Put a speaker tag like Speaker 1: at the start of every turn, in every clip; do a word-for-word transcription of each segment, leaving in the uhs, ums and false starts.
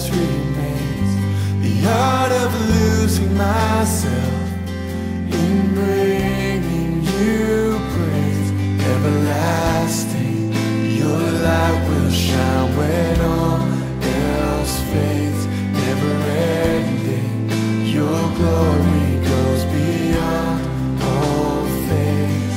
Speaker 1: purpose remains, the art of losing myself in bringing you praise. Everlasting, your light will shine when all else fades. Never ending, your glory goes beyond all faith.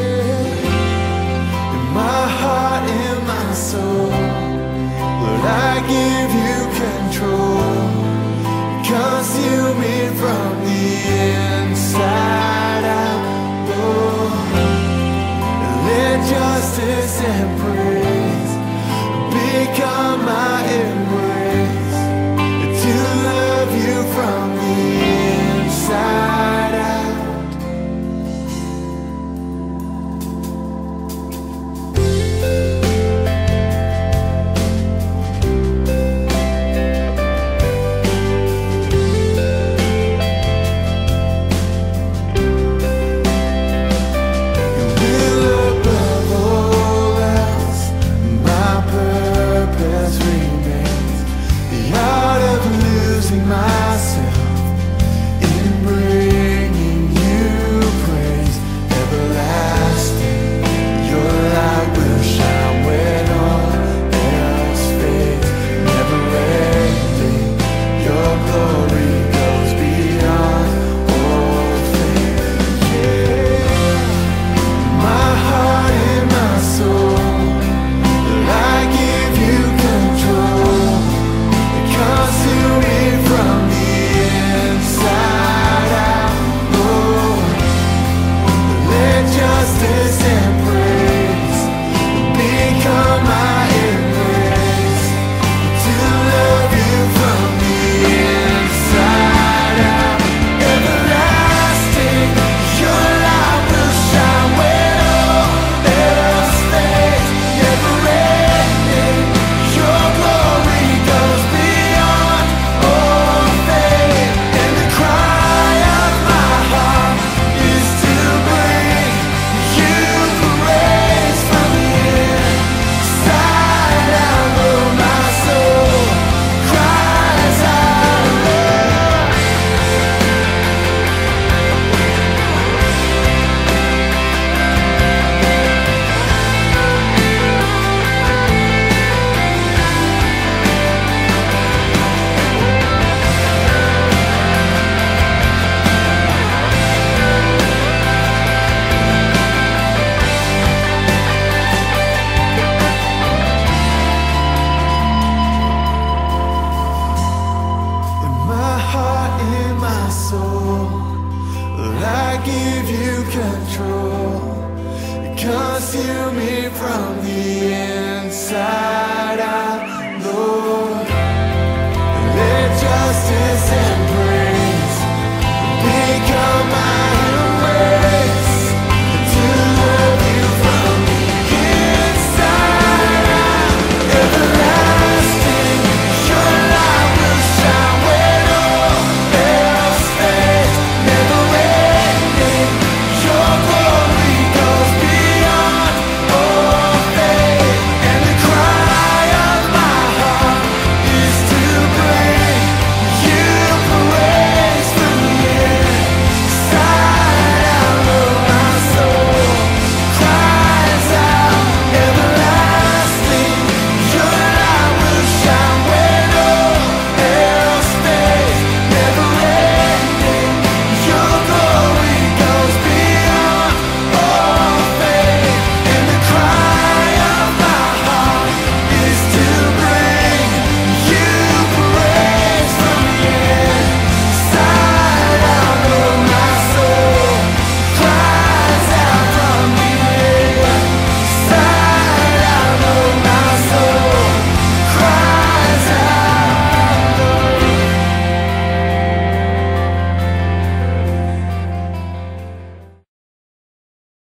Speaker 1: Yeah. In my heart, in my soul, Lord, I give you control. Consume me from the inside out, Lord. Let justice and praise become my embrace, to love you from the inside out. Myself in bringing you praise. Everlasting, your light will shine when all else fades. Never ending, your glory goes beyond all faith. Yeah. My heart and my soul, I give you control. Consume me from the inside out, Lord. Let justice and praise become my embrace, to love you from the inside out. Everlasting, your light will shine when all else fades. Never ending, your glory goes beyond all faith. And the cry of my heart is to bring you praise from the inside out. Lord, my soul cries out, Lord. In my heart, in my soul, Lord, I give you control. Consume me from the inside out.